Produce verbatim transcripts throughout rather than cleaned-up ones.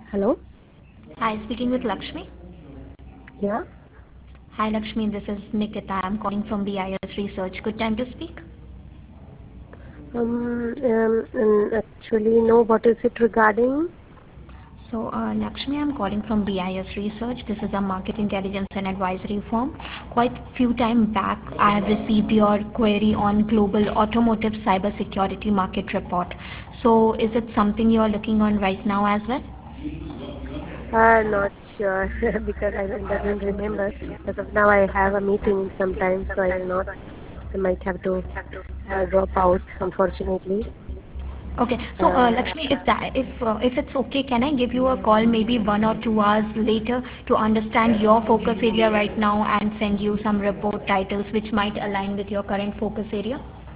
Hello? Hi, speaking with Lakshmi. Yeah? Hi, Lakshmi. This is Nikita. I'm calling from B I S Research. Good time to speak. Um, um, um, actually, no, what is it regarding? So, uh, Lakshmi, I'm calling from B I S Research. This is a market intelligence and advisory firm. Quite few time back, I have received your query on global automotive cybersecurity market report. So, is it something you are looking on right now as well? Uh, not sure because I don't- doesn't remember. As of now, I have a meeting sometime, so I will not. I might have to uh, drop out, unfortunately. Okay, so uh, Uh, Lakshmi, if that if uh, if it's okay, can I give you a call maybe one or two hours later to understand your focus area right now and send you some report titles which might align with your current focus area?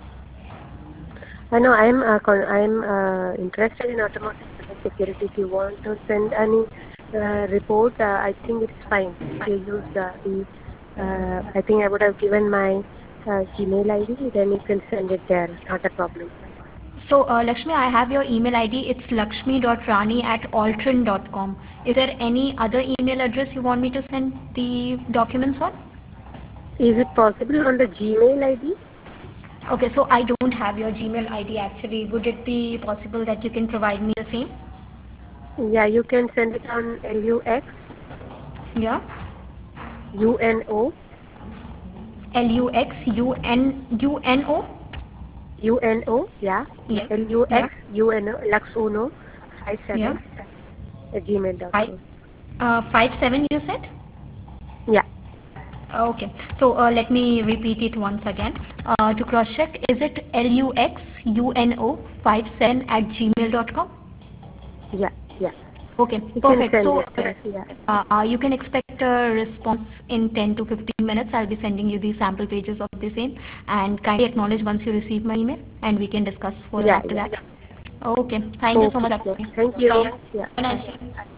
I know I'm uh, con- I'm uh, interested in automotive cybersecurity. If you want to send any uh, report, uh, I think it's fine. If you use uh, the, uh, I think I would have given my uh, Gmail I D. Then you can send it there. Not a problem. So uh, Lakshmi, I have your email I D. It's lakshmi.rani at altrin dot com. Is there any other email address you want me to send the documents on? Is it possible on the Gmail I D? Okay, so I don't have your Gmail I D actually. Would it be possible that you can provide me the same? Yeah, you can send it on L U X Yeah. U N O L U X U N U N O. U N O. Yeah, Yeah. L U Yeah. X U N O Luxuno five Yeah. seven at gmail dot Five. com. Uh, five seven. You said. Yeah, Okay. So uh, let me repeat it once again. Uh, to cross check, is it L U X U N O five seven at gmail dot com? yeah, yeah. Okay. You can Perfect. send So it there. Yeah. uh, uh, you can expect a response in ten to fifteen minutes. I'll be sending you the sample pages of the same, and kindly acknowledge once you receive my email, and we can discuss further Yeah, after yeah. that. Okay. Thank you so Okay. much, Yeah. Lakshmi. Thank Bye. you. Have Yeah. a Bye. nice day.